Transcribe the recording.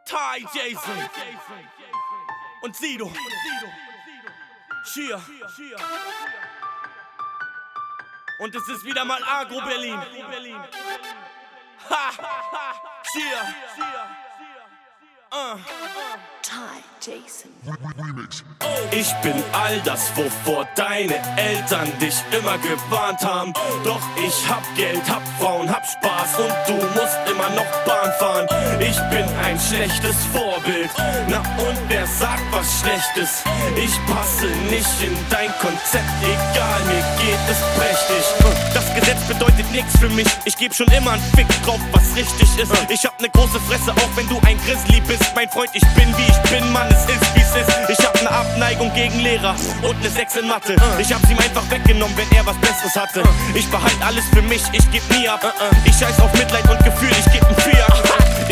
Ty Jason und Sido. Cheer. Und es ist wieder mal Agro Berlin. Ha! Cheer. Ty Jason. Ich bin all das, wovor deine Eltern dich immer gewarnt haben. Doch ich hab Geld, hab Frauen, hab Spaß und du musst immer noch Bahn fahren. Ich bin ein schlechtes Vorbild, na und wer sagt was Schlechtes? Ich passe nicht in dein Konzept, egal, mir geht es prächtig. Das Gesetz bedeutet nichts für mich, ich geb schon immer einen Fick drauf, was richtig ist. Ich hab ne große Fresse, auch wenn du ein Grizzly bist. Mein Freund, ich bin wie ich bin, Mann, es ist wie's ist. Ich hab ne Abneigung gegen Lehrer und ne 6 in Mathe. Ich hab's ihm einfach weggenommen, wenn er was Besseres hatte. Ich behalt alles für mich, ich geb nie ab. Ich scheiß auf Mitleid und Gefühl, ich geb 'n Fiat.